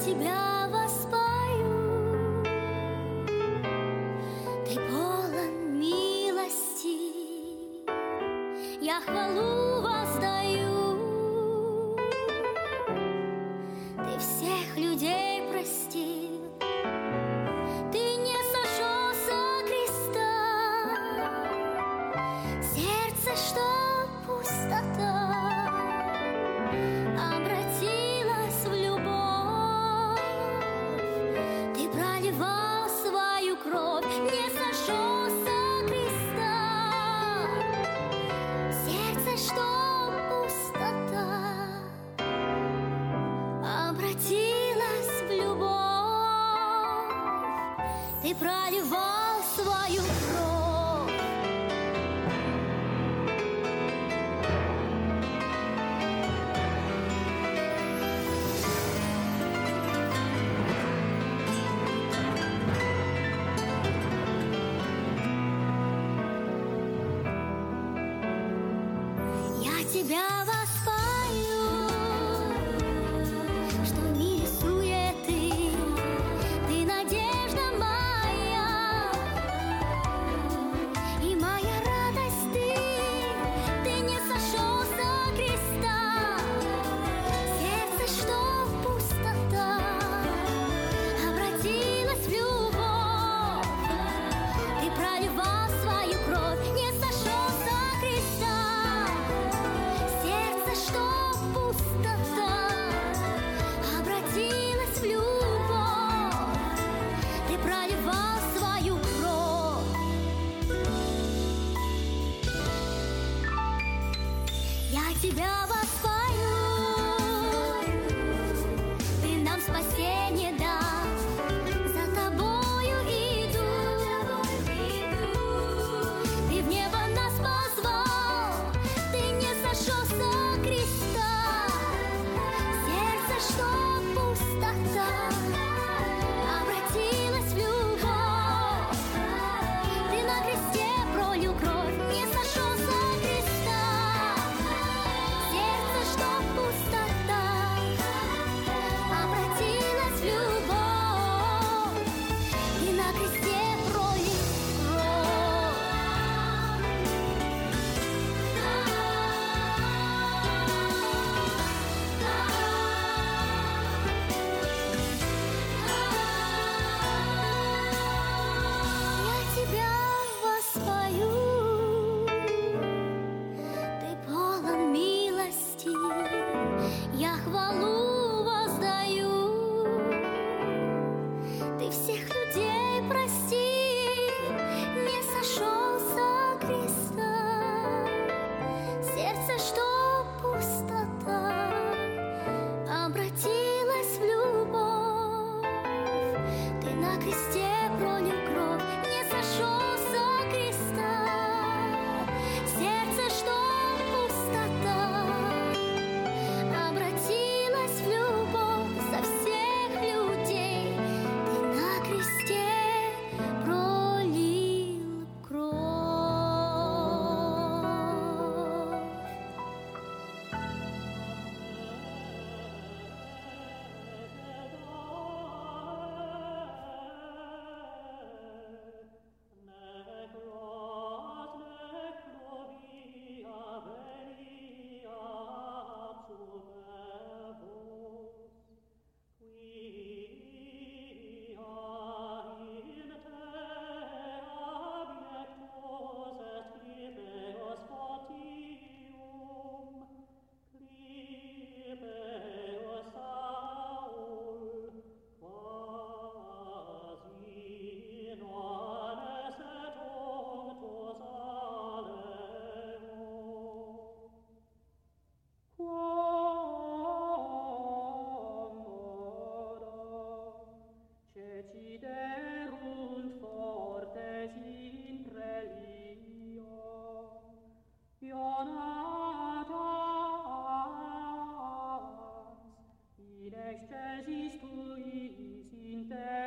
тебя воспою, ты полон милости, я хвалу воздаю, ты всех людей простил, ты не сошел со креста, сердце, что пустота, обратилась в любовь, ты проливал свою кровь, не сошел со креста, сердце, что пустота, обратилась в любовь, ты проливал свою кровь. Я тебя воспою, что в мире суеты, ты надежда моя, и моя радость ты не сошел со креста, сердце, что пустота, обратилась в любовь, ты проливал свою кровь, не сошел со креста, сердце, что пустота, обратилась в любовь, ты проливал свою кровь. Я тебя воспою, ты нам спасение даст, за тобою иду, ты в небо нас позвал, ты не сошел со креста, сердце, что пустота, обратилась в любовь, ты на кресте пролил кровь, не сошел со креста, сердце, что пустота, обратилась в любовь, ты на кресте пролил Я тебя воспою, ты полон милости, я хвалу воздаю, ты всех людей прости, не сошел со креста, сердце, что пустота, обратилась в любовь, ты на кресте пролил кровь, не сошел со креста, сердце, что пустота, обратилась в любовь за всех людей, ты на кресте пролил кровь. Deciderunt fortes intre lia, ionatas in excelsis tuis inter